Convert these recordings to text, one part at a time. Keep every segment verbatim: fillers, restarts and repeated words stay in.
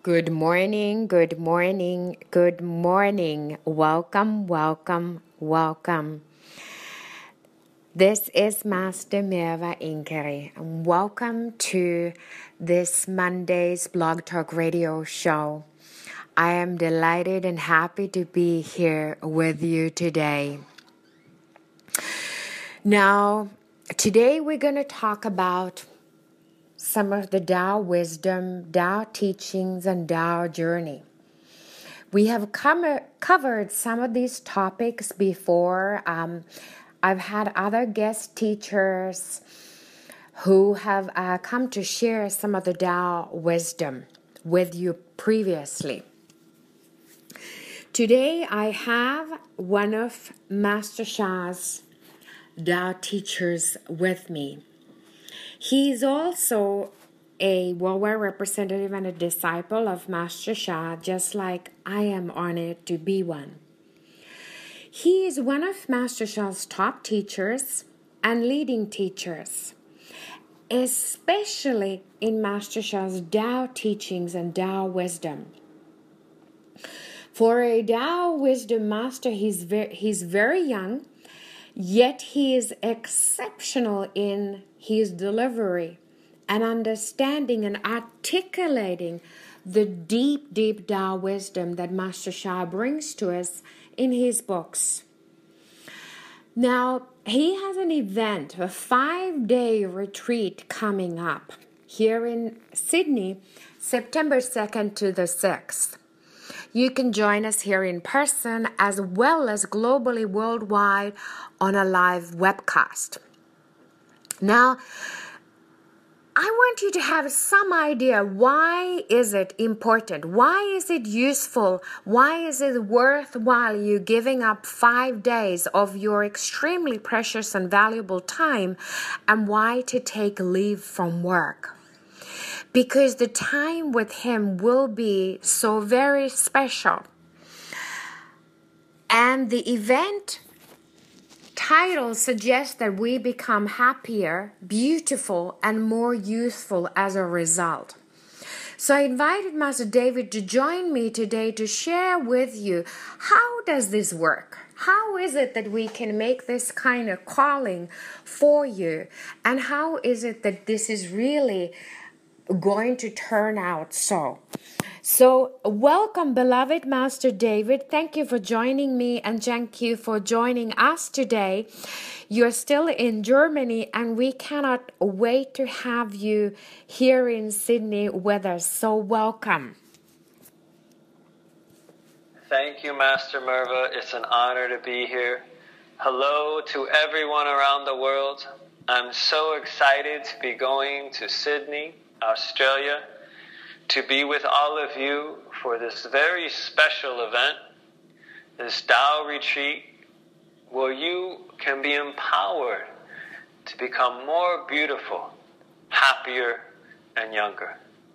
Good morning, good morning, good morning. Welcome, welcome, welcome. This is Master Merva Inkari, and welcome to this Monday's Blog Talk Radio show. I am delighted and happy to be here with you today. Now, today we're going to talk about some of the Tao wisdom, Tao teachings, and Tao journey. We have com- covered some of these topics before. Um, I've had other guest teachers who have uh, come to share some of the Tao wisdom with you previously. Today I have one of Master Sha's Tao teachers with me. He's also a worldwide representative and a disciple of Master Sha, just like I am honored to be one. He is one of Master Sha's top teachers and leading teachers, especially in Master Sha's Tao teachings and Tao wisdom. For a Tao wisdom master, he's very, he's very young, yet he is exceptional in his delivery and understanding and articulating the deep, deep Tao wisdom that Master Sha brings to us in his books. Now, he has an event, a five-day retreat coming up here in Sydney, September second to the sixth. You can join us here in person as well as globally worldwide on a live webcast. Now, I want you to have some idea, why is it important? Why is it useful? Why is it worthwhile you giving up five days of your extremely precious and valuable time, and why to take leave from work? Because the time with him will be so very special. And the event title suggests that we become happier, beautiful, and more youthful as a result. So I invited Master David to join me today to share with you, how does this work? How is it that we can make this kind of calling for you? And how is it that this is really going to turn out so? So welcome, beloved Master David. Thank you for joining me, and thank you for joining us today. You're still in Germany, and we cannot wait to have you here in Sydney with us. So welcome. Thank you, Master Merva. It's an honor to be here. Hello to everyone around the world. I'm so excited to be going to Sydney, Australia, to be with all of you for this very special event, this Tao retreat, where you can be empowered to become more beautiful, happier, and younger.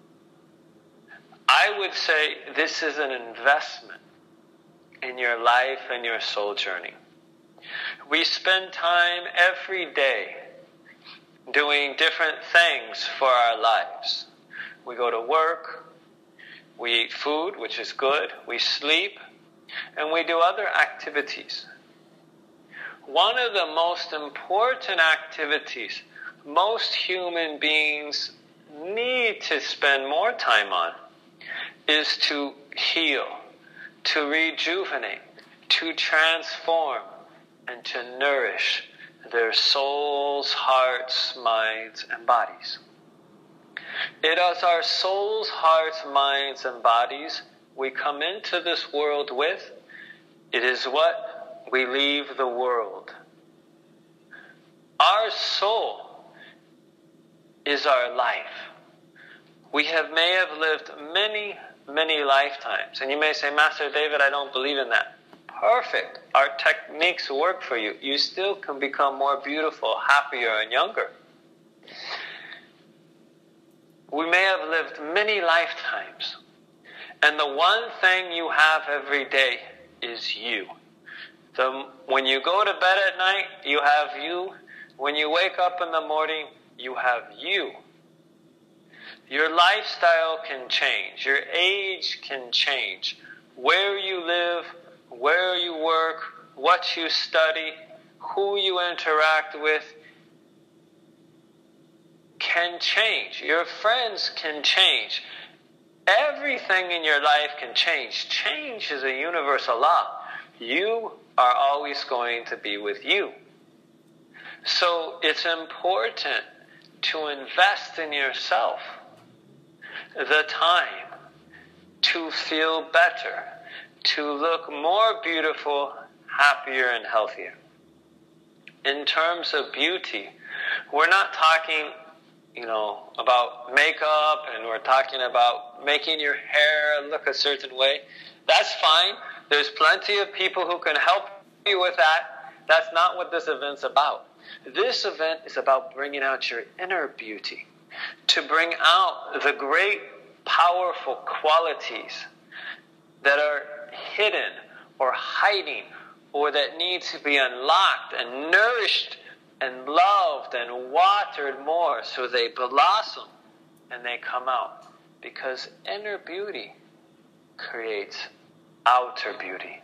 I would say this is an investment in your life and your soul journey. We spend time every day doing different things for our lives. We go to work, we eat food, which is good, we sleep, and we do other activities. One of the most important activities most human beings need to spend more time on is to heal, to rejuvenate, to transform, and to nourish their souls, hearts, minds, and bodies. It is our souls, hearts, minds, and bodies we come into this world with. It is what we leave the world. Our soul is our life. We have may have lived many, many lifetimes. And you may say, Master David, I don't believe in that. Perfect. Our techniques work for you. You still can become more beautiful, happier, and younger. We may have lived many lifetimes, and the one thing you have every day is you. The, when you go to bed at night, you have you. When you wake up in the morning, you have you. Your lifestyle can change. Your age can change. Where you live, where you work, what you study, who you interact with can change. Your friends can change. Everything in your life can change. Change is a universal law. You are always going to be with you. So it's important to invest in yourself the time to feel better, to look more beautiful, happier, and healthier. In terms of beauty, we're not talking, you know, about makeup, and we're talking about making your hair look a certain way. That's fine. There's plenty of people who can help you with that. That's not what this event's about. This event is about bringing out your inner beauty, to bring out the great, powerful qualities that are hidden or hiding, or that need to be unlocked and nourished and loved and watered more so they blossom and they come out. Because inner beauty creates outer beauty.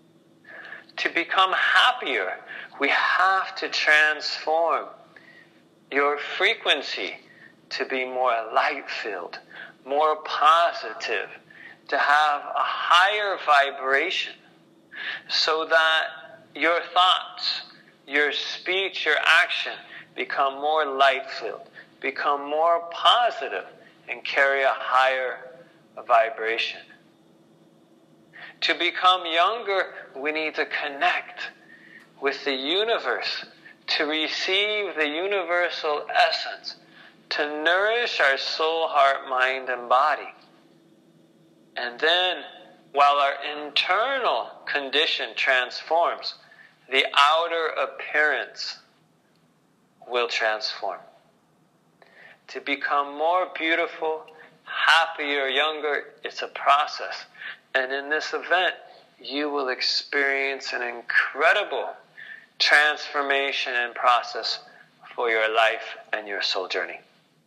To become happier, we have to transform your frequency to be more light-filled, more positive, to have a higher vibration, so that your thoughts, your speech, your action become more light-filled, become more positive, and carry a higher vibration. To become younger, we need to connect with the universe, to receive the universal essence, to nourish our soul, heart, mind, and body. And then, while our internal condition transforms, the outer appearance will transform. To become more beautiful, happier, younger, it's a process. And in this event, you will experience an incredible transformation and process for your life and your soul journey.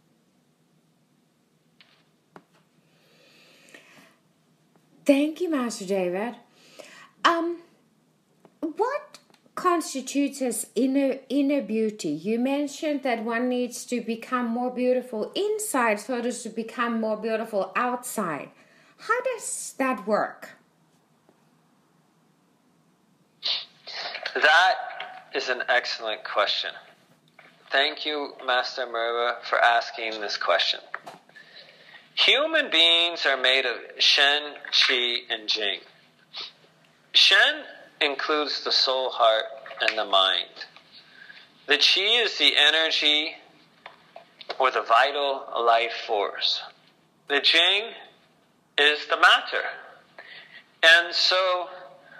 Thank you, Master David. Um, what constitutes as inner inner beauty? You mentioned that one needs to become more beautiful inside so as to become more beautiful outside. How does that work? That is an excellent question. Thank you, Master Merva, for asking this question. Human beings are made of Shen, Qi, and Jing. Shen includes the soul, heart, and the mind. The Qi is the energy or the vital life force. The Jing is the matter. And so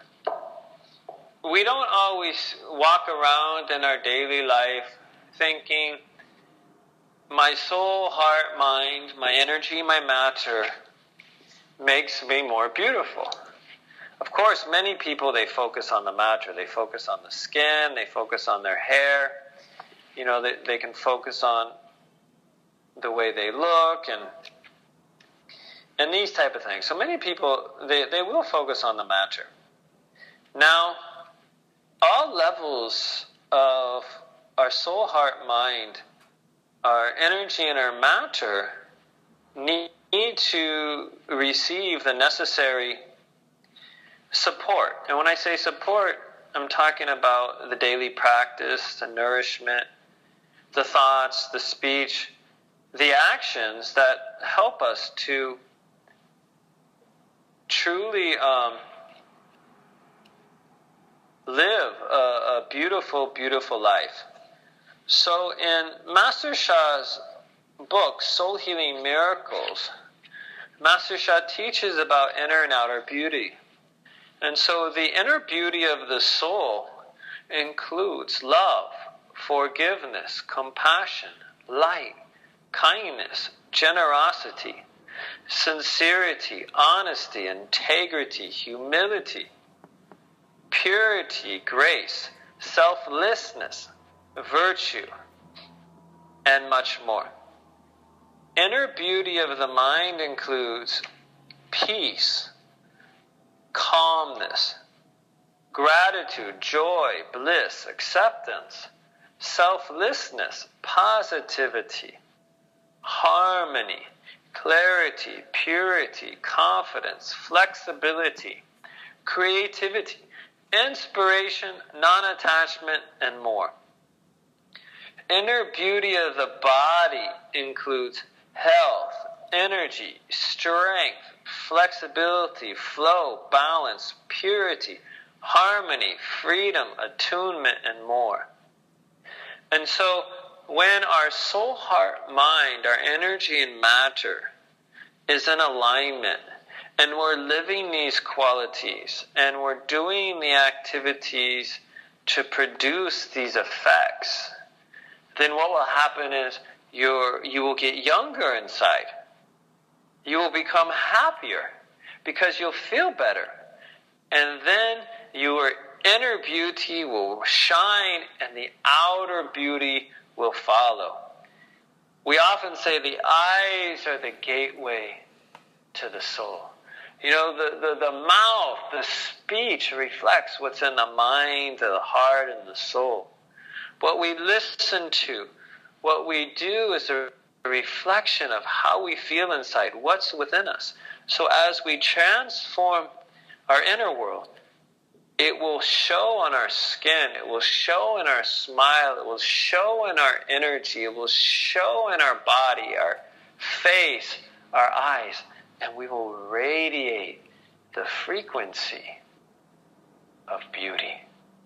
we don't always walk around in our daily life thinking, my soul, heart, mind, my energy, my matter makes me more beautiful. Of course, many people, they focus on the matter. They focus on the skin. They focus on their hair. You know, they, they can focus on the way they look and and these type of things. So many people, they, they will focus on the matter. Now, all levels of our soul, heart, mind, our energy and our matter need, need to receive the necessary support. And when I say support, I'm talking about the daily practice, the nourishment, the thoughts, the speech, the actions that help us to truly um, live a, a beautiful, beautiful life. So in Master Sha's book, Soul Healing Miracles, Master Sha teaches about inner and outer beauty. And so the inner beauty of the soul includes love, forgiveness, compassion, light, kindness, generosity, sincerity, honesty, integrity, humility, purity, grace, selflessness, virtue, and much more. Inner beauty of the mind includes peace, calmness, gratitude, joy, bliss, acceptance, selflessness, positivity, harmony, clarity, purity, confidence, flexibility, creativity, inspiration, non-attachment, and more. Inner beauty of the body includes health, energy, strength, flexibility, flow, balance, purity, harmony, freedom, attunement, and more. And so when our soul, heart, mind, our energy and matter is in alignment, and we're living these qualities, and we're doing the activities to produce these effects, then what will happen is you're, you will get younger inside. You will become happier because you'll feel better. And then your inner beauty will shine and the outer beauty will follow. We often say the eyes are the gateway to the soul. You know, the, the, the mouth, the speech reflects what's in the mind, the heart, and the soul. What we listen to, what we do is a reflection of how we feel inside, what's within us. So as we transform our inner world, it will show on our skin, it will show in our smile, it will show in our energy, it will show in our body, our face, our eyes, and we will radiate the frequency of beauty.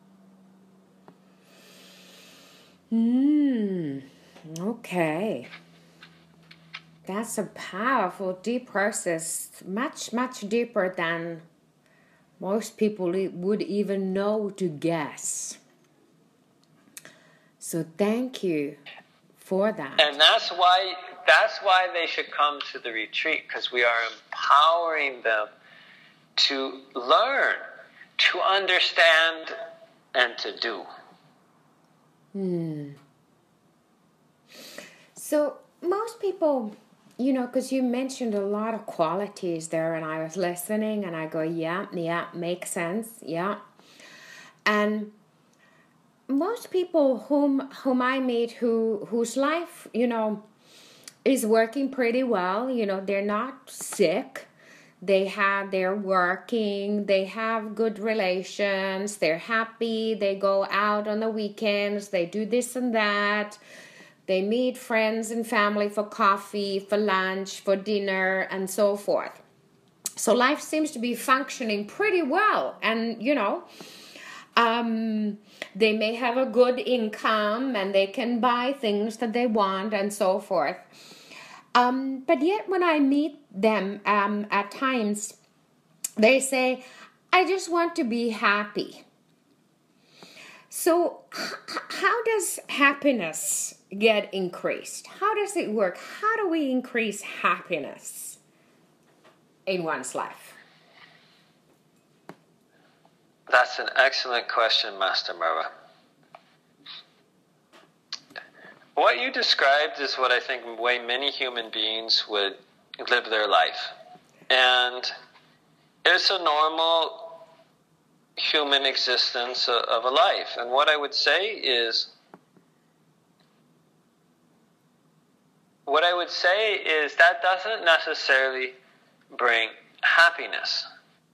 Hmm, okay. That's a powerful, deep process, much, much deeper than most people would even know to guess. So thank you for that. And that's why that's why they should come to the retreat, because we are empowering them to learn, to understand, and to do. Hmm. So most people, you know, because you mentioned a lot of qualities there, and I was listening, and I go, yeah, yeah, makes sense, yeah. And most people whom whom I meet who whose life, you know, is working pretty well, you know, they're not sick. They have, they're working, they have good relations, they're happy, they go out on the weekends, they do this and that, they meet friends and family for coffee, for lunch, for dinner, and so forth. So life seems to be functioning pretty well, and, you know, um, they may have a good income, and they can buy things that they want, and so forth. Um, but yet when I meet them um, at times, they say, I just want to be happy. So h- how does happiness get increased? How does it work? How do we increase happiness in one's life? That's an excellent question, Master Merva. What you described is what I think the way many human beings would live their life. And it's a normal human existence of a life. And what I would say is, what I would say is that doesn't necessarily bring happiness.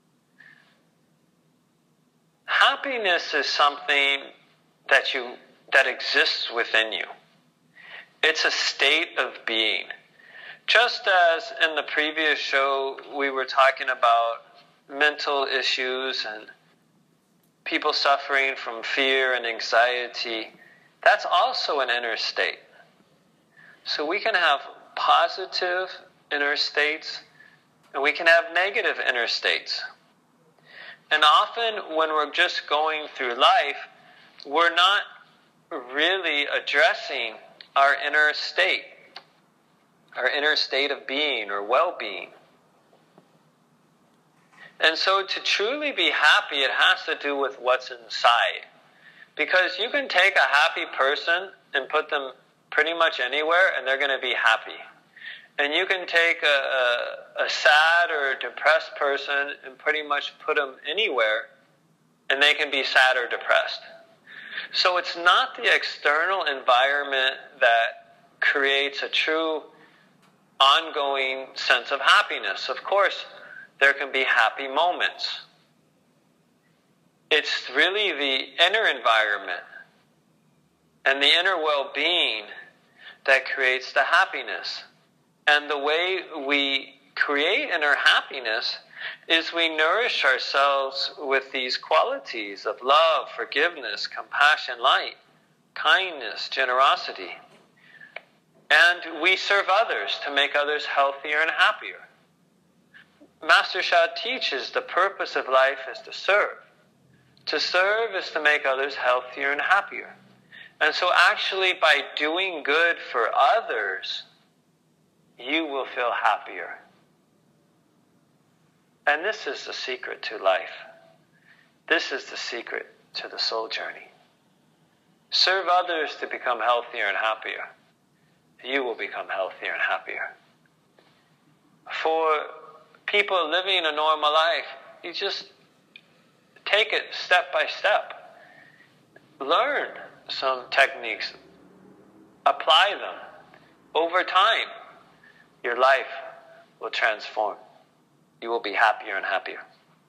Happiness is something that you that exists within you. It's a state of being. Just as in the previous show we were talking about mental issues and people suffering from fear and anxiety, that's also an inner state. So we can have positive inner states and we can have negative inner states. And often when we're just going through life, we're not really addressing our inner state, our inner state of being or well-being. And so to truly be happy, it has to do with what's inside. Because you can take a happy person and put them pretty much anywhere and they're going to be happy. And you can take a, a, a sad or depressed person and pretty much put them anywhere, and they can be sad or depressed. So it's not the external environment that creates a true ongoing sense of happiness. Of course, there can be happy moments. It's really the inner environment and the inner well-being that creates the happiness. And the way we create inner happiness is we nourish ourselves with these qualities of love, forgiveness, compassion, light, kindness, generosity. And we serve others to make others healthier and happier. Master Sha teaches the purpose of life is to serve. To serve is to make others healthier and happier. And so actually by doing good for others, you will feel happier. And this is the secret to life. This is the secret to the soul journey. Serve others to become healthier and happier. You will become healthier and happier. For people living a normal life, you just take it step by step. Learn some techniques. Apply them. Over time, your life will transform. You will be happier and happier.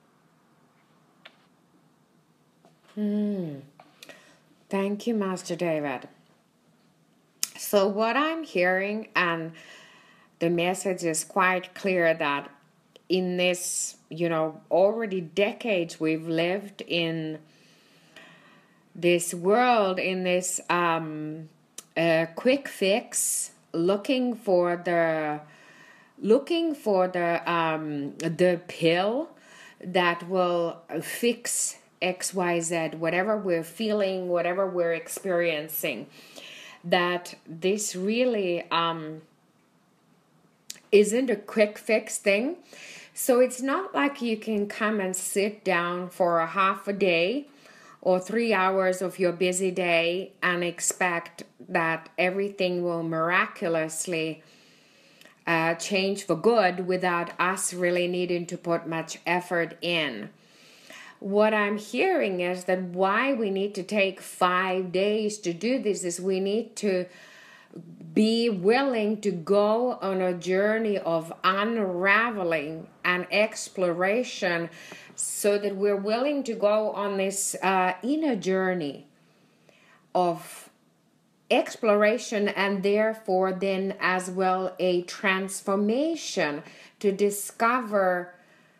Hmm. Thank you, Master David. So what I'm hearing, and the message is quite clear, that in this, you know, already decades we've lived in this world, in this um, uh, quick fix, looking for the looking for the um, the pill that will fix X Y Z, whatever we're feeling, whatever we're experiencing. That this really um, isn't a quick fix thing. So it's not like you can come and sit down for a half a day or three hours of your busy day and expect that everything will miraculously uh, change for good without us really needing to put much effort in. What I'm hearing is that why we need to take five days to do this is we need to be willing to go on a journey of unraveling and exploration, so that we're willing to go on this uh, inner journey of exploration, and therefore then as well a transformation to discover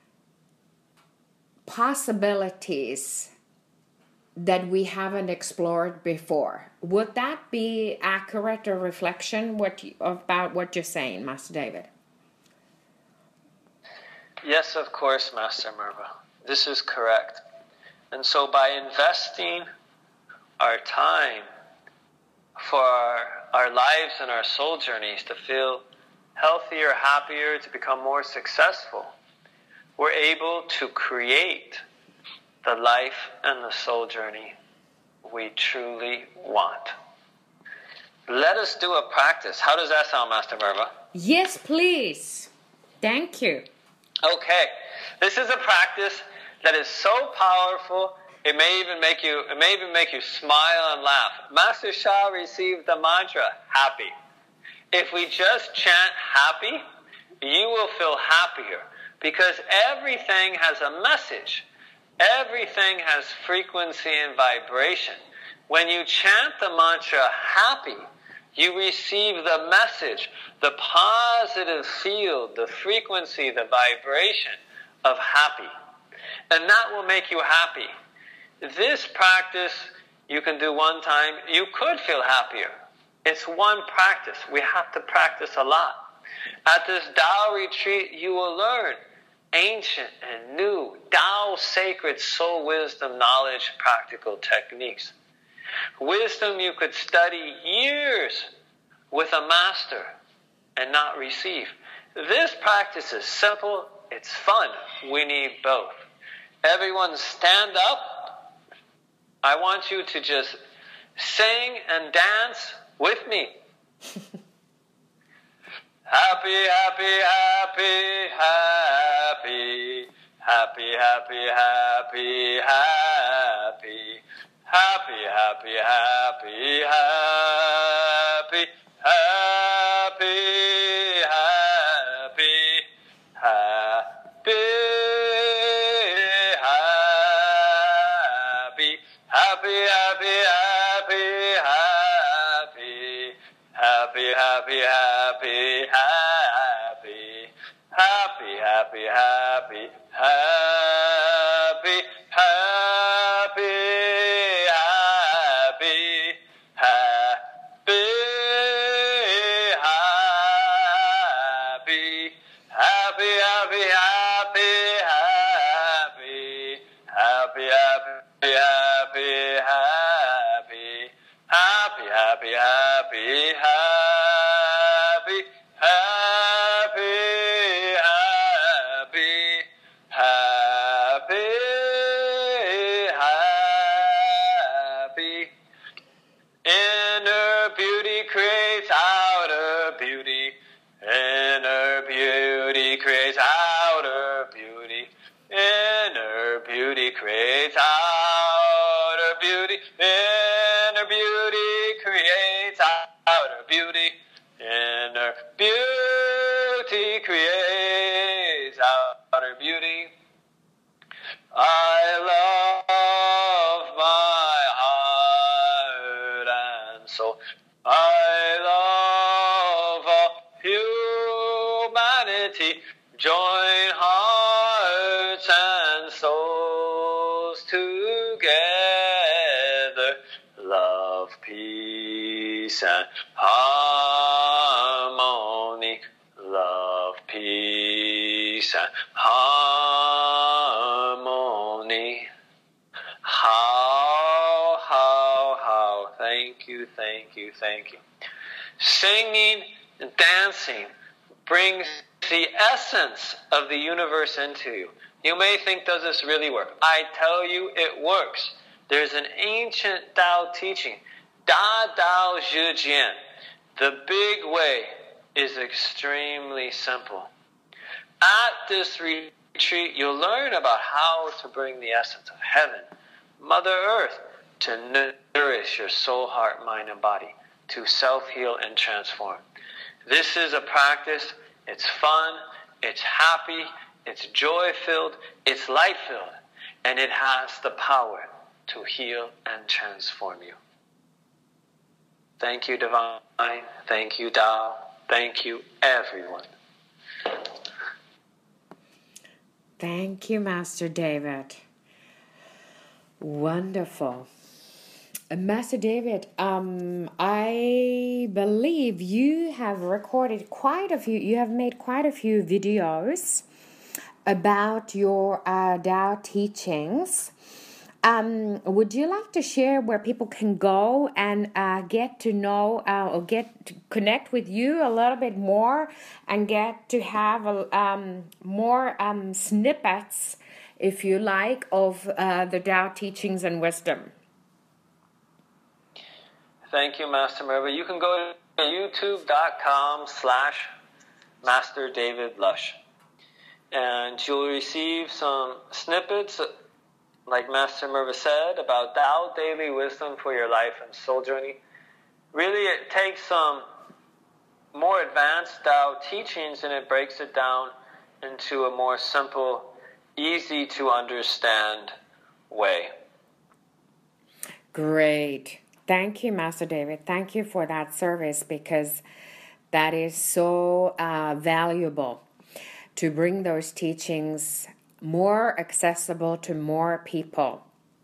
possibilities that we haven't explored before. Would that be accurate or reflection what you, about what you're saying, Master David? Yes, of course, Master Merva. This is correct. And so by investing our time for our, our lives and our soul journeys to feel healthier, happier, to become more successful, we're able to create the life and the soul journey we truly want. Let us do a practice. How does that sound, Master Merva? Yes, please. Thank you. Okay. This is a practice that is so powerful, it may even make you it may even make you smile and laugh. Master Sha received the mantra, happy. If we just chant happy, you will feel happier, because everything has a message. Everything has frequency and vibration. When you chant the mantra happy, you receive the message, the positive field, the frequency, the vibration of happy. And that will make you happy. This practice you can do one time. You could feel happier. It's one practice. We have to practice a lot. At this Tao retreat, you will learn ancient and new Tao sacred soul wisdom knowledge practical techniques. Wisdom you could study years with a master and not receive. This practice is simple, it's fun. We need both. Everyone stand up. I want you to just sing and dance with me. Happy, happy, happy, happy. Happy, happy, happy, happy. Happy, happy, happy, happy. Happy, happy, happy. Happy, happy, happy, happy. Happy, happy, happy, happy. Happy, happy, happy, happy. Happy, happy, happy. Happy, happy, happy, happy. Happy, happy, happy, happy. Happy, happy, happy, happy. Happy, happy, happy. Happy. Inner beauty creates outer beauty. Inner beauty creates outer beauty. Inner beauty creates outer beauty. Inner beauty creates outer beauty. Inner beauty creates outer beauty. I love my heart and soul. I love all humanity. Join hearts and souls together. Love, peace, and harmony. Love, peace, and harmony. How, how, how. Thank you, thank you, thank you. Singing and dancing brings the essence of the universe into you. You may think, does this really work? I tell you, it works. There's an ancient Tao teaching, Da Dao Zhi Jian. The big way is extremely simple. At this retreat, you'll learn about how to bring the essence of heaven, Mother Earth, to nourish your soul, heart, mind, and body, to self-heal and transform. This is a practice. It's fun, it's happy, it's joy-filled, it's light-filled, and it has the power to heal and transform you. Thank you, Divine. Thank you, Tao. Thank you, everyone. Thank you, Master David. Wonderful. Master David, um, I believe you have recorded quite a few, you have made quite a few videos about your uh, Tao teachings. Um, would you like to share where people can go and uh, get to know uh, or get to connect with you a little bit more and get to have a, um, more um, snippets, if you like, of uh, the Tao teachings and wisdom? Thank you, Master Merva. You can go to youtube.com slash Master David Lush. And you'll receive some snippets, like Master Merva said, about Tao daily wisdom for your life and soul journey. Really, it takes some more advanced Tao teachings and it breaks it down into a more simple, easy to understand way. Great. Thank you, Master David. Thank you for that service, because that is so uh, valuable to bring those teachings more accessible to more people.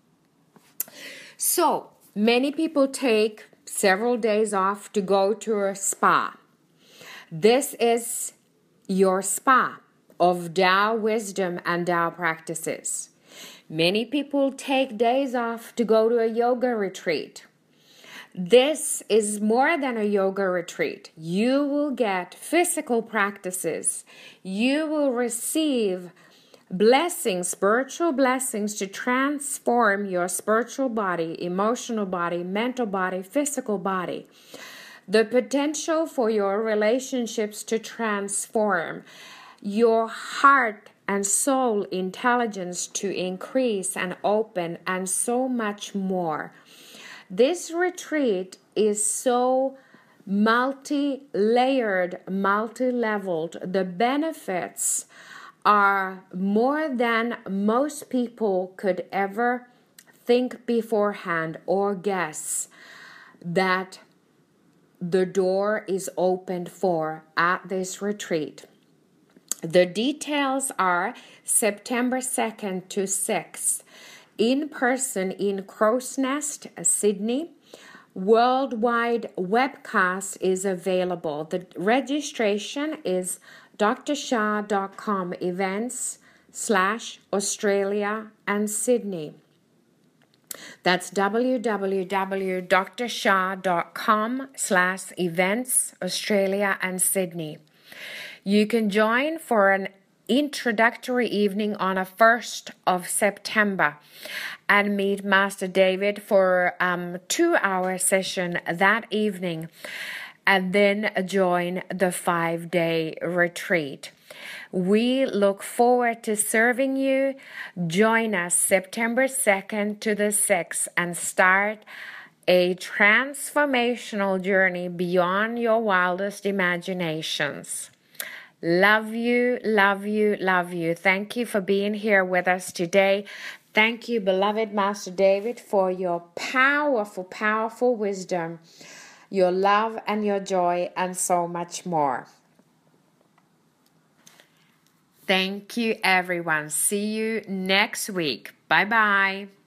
So, many people take several days off to go to a spa. This is your spa of Tao wisdom and Tao practices. Many people take days off to go to a yoga retreat. This is more than a yoga retreat. You will get physical practices. You will receive blessings, spiritual blessings to transform your spiritual body, emotional body, mental body, physical body. the potential for your relationships to transform, your heart and soul intelligence to increase and open, and so much more. This retreat is so multi-layered, multi-leveled. The benefits are more than most people could ever think beforehand or guess that the door is opened for at this retreat. The details are September second to sixth, in person in Crow's Nest, Sydney. Worldwide webcast is available. The registration is drsha.com events slash Australia and Sydney. That's www.drsha.com slash events Australia and Sydney. You can join for an introductory evening on the first of September and meet Master David for a um, two-hour session that evening, and then join the five-day retreat. We look forward to serving you. Join us September second to the sixth and start a transformational journey beyond your wildest imaginations. Love you, love you, love you. Thank you for being here with us today. Thank you, beloved Master David, for your powerful, powerful wisdom, your love and your joy, and so much more. Thank you, everyone. See you next week. Bye-bye.